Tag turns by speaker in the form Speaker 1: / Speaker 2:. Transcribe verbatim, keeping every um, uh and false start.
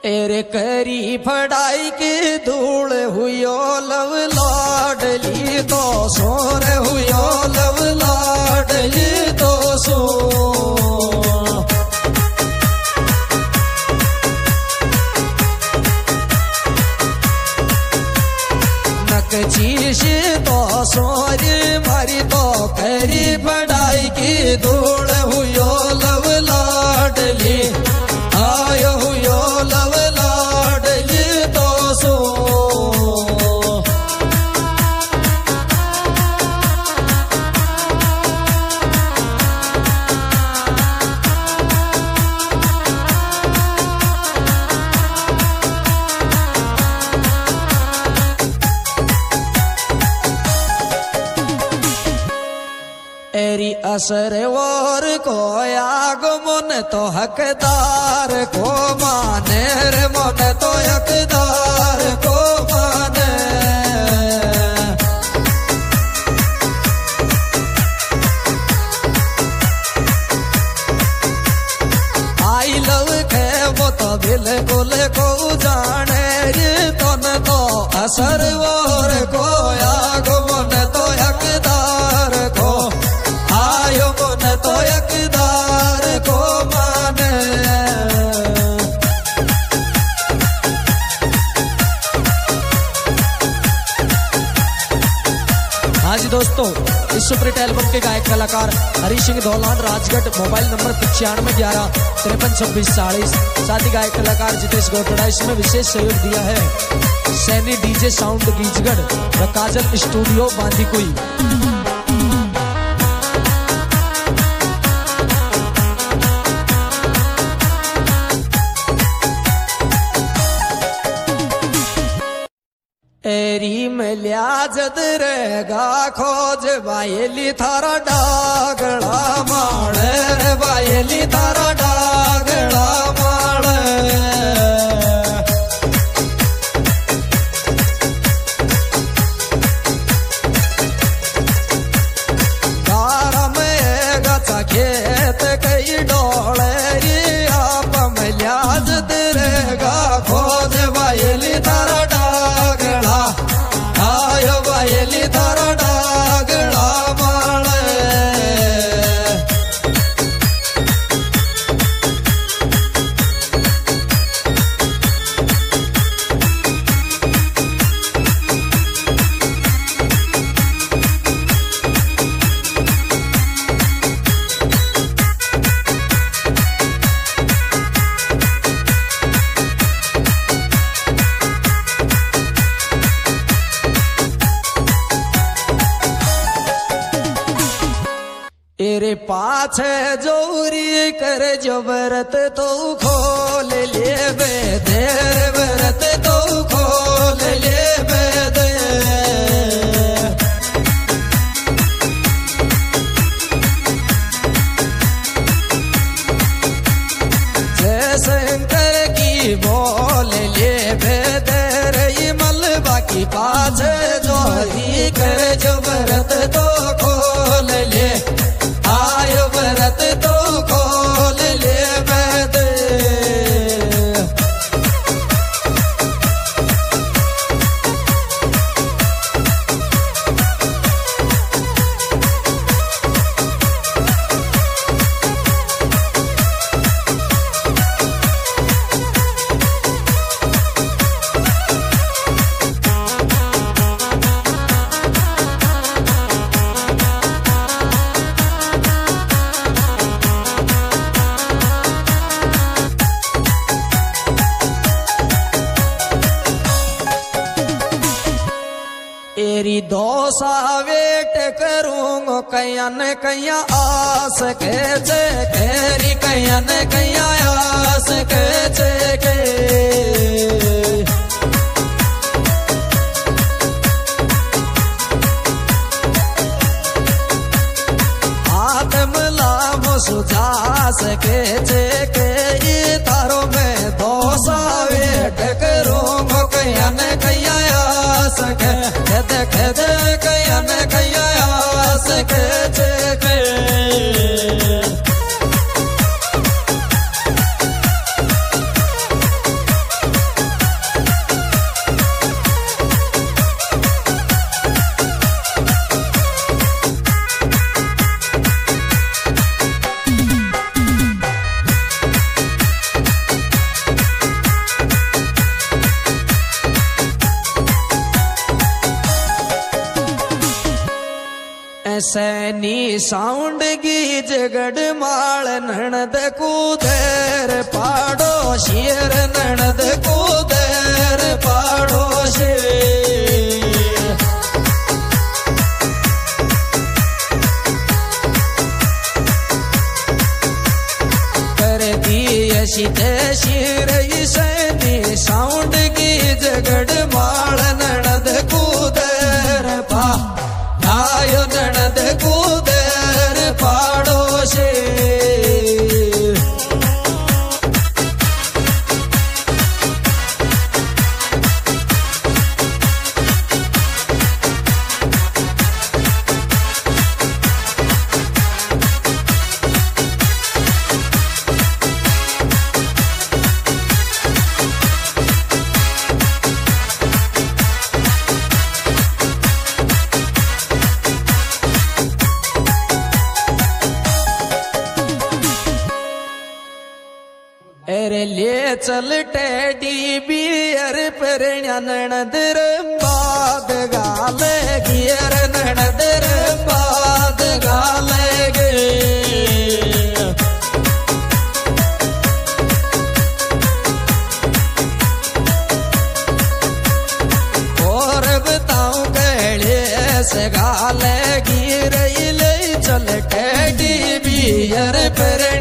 Speaker 1: Array करी फड़ाई की धूल हुयो लव लाडली तो सोर हुयो लव लाडली तो सो नकचीश तो सोर मारी तो करी फड़ाई की धूल हुयो लव लाडली आयो हुयो लव लाडली तो सो एरी असर और को आगमन तो हकदार को माने रे मन तो हकदार को माने आई लव के वो तो बिल्कुल को जाने रे तन तो असर और को आगमन तो हकदार को आयो मन तो यकदार को माने। हाँ जी दोस्तों, इस सुपरहिट एल्बम के गायक कलाकार हरी सिंह धौलान राजगढ़, मोबाइल नंबर पचानवे ग्यारह तिरपन छब्बीस चालीस। साथ ही गायक कलाकार जितेश गोटड़ा इसमें विशेष सहयोग दिया है सैनी डीजे साउंड गीजगढ़ व काजल स्टूडियो बांदीकुई। एरी मिल्या जद रहेगा खोज बायली थारा डागड़ा माड़ रे बायली थारा डागड़ा माड़ गारा में गचा खेत कई डोले आप मिल्या जद रहेगा खोज बायली थारा डागड़ा आयो बायली थारा डागड़ा माड़ तेरे पाछे जोरी कर जो व्रत तो खोल ले बे देर व्रत तो खोल ले बे दे जय शंकर की बोल ले बे देर मलबा की पाछे जोरी कर जो व्रत तो खोल ले आयो व्रत तो खोल ले बैद तेरी दोसा वेट करूंगो कैया न कैया आस के चे तेरी कैया न कैया आस के चे के हाथ मिलाम सुझा सके चे के तारो में दोसा वेट करूंगो कैया न कैया आस के देख दे कैया न कैया आस के चे के सैनी साउंड की जगड़ माल नणद कूदेर पाड़ो शेर नणद कूदेर पाड़ो शेर कर दी अशिते शेर सैनी साउंड की जगड़ माल नणद कूदेर पा आयो नणद कूदेर पाड़ो शेर अरे ले चल टेडी बियर पर नणदर बाद गाले गियर नणदर बाद गाले गे और बताऊं कहले से गाले गिर ले चल टेडी बियर पर